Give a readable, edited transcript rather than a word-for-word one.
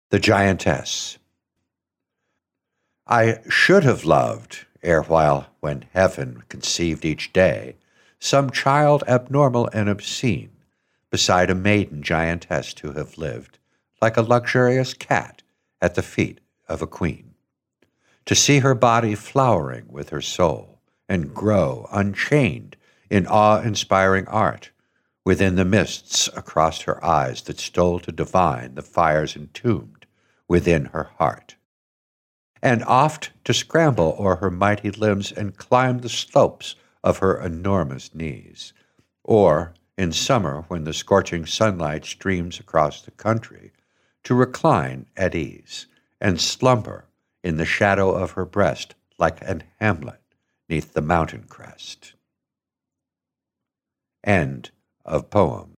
The Giantess. I should have loved, erewhile when heaven conceived each day, some child abnormal and obscene, beside a maiden giantess to have lived, like a luxurious cat at the feet of a queen. To see her body flowering with her soul, and grow unchained in awe-inspiring art, within the mists across her eyes that stole to divine the fires entombed within her heart. And oft to scramble o'er her mighty limbs and climb the slopes of her enormous knees, or, in summer when the scorching sunlight streams across the country, to recline at ease and slumber in the shadow of her breast like an hamlet neath the mountain crest. End of poem.